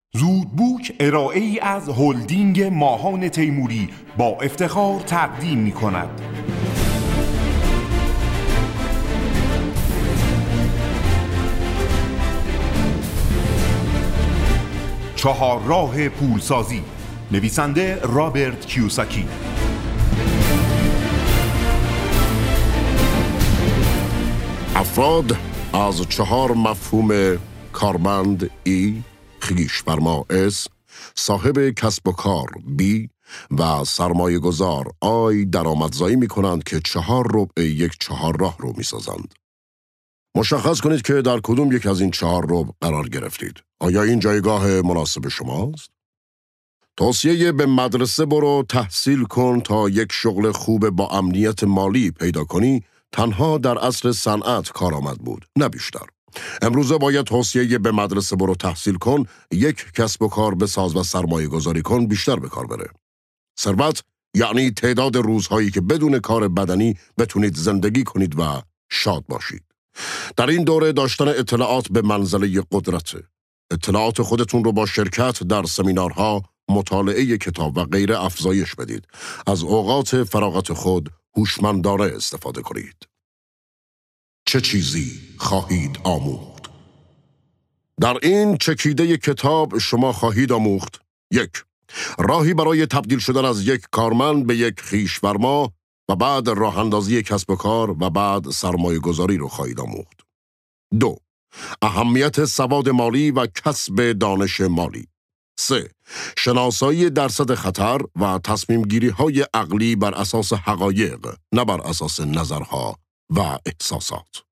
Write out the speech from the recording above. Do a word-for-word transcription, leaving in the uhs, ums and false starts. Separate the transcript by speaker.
Speaker 1: زودبوک ارائه ای از هلدینگ ماهان تیموری با افتخار تقدیم می کند. چهار راه پولسازی، نویسنده رابرت کیوساکی.
Speaker 2: افراد از چهار مفهوم کارمند ای، خویش‌فرما اس، صاحب کسب و کار بی و سرمایه گذار آی درآمدزایی می کنند که چهار ربع یک چهار راه رو می سازند. مشخص کنید که در کدوم یک از این چهار ربع قرار گرفتید. آیا این جایگاه مناسب شماست؟ توصیه به مدرسه برو تحصیل کن تا یک شغل خوب با امنیت مالی پیدا کنی تنها در عصر صنعت کارآمد بود، نه بیشتر. امروزه باید توصیه به مدرسه برو تحصیل کن، یک کسب و کار بساز و سرمایه گذاری کن بیشتر به کار بره. ثروت یعنی تعداد روزهایی که بدون کار بدنی بتونید زندگی کنید و شاد باشید. در این دوره داشتن اطلاعات به منزله قدرته. اطلاعات خودتون رو با شرکت در سمینارها، مطالعه کتاب و غیره افزایش بدید. از اوقات فراغت خود هوشمندانه استفاده کنید. چه چیزی خواهید آموخت؟ در این چکیده کتاب شما خواهید آموخت: یک، راهی برای تبدیل شدن از یک کارمند به یک خویش‌فرما و بعد راه اندازی کسب و کار و بعد سرمایه گذاری رو خواهید آموخت. دو، اهمیت سواد مالی و کسب دانش مالی. سه، شناسایی درصد خطر و تصمیم گیری های عقلی بر اساس حقایق، نه بر اساس نظرها و احساسات.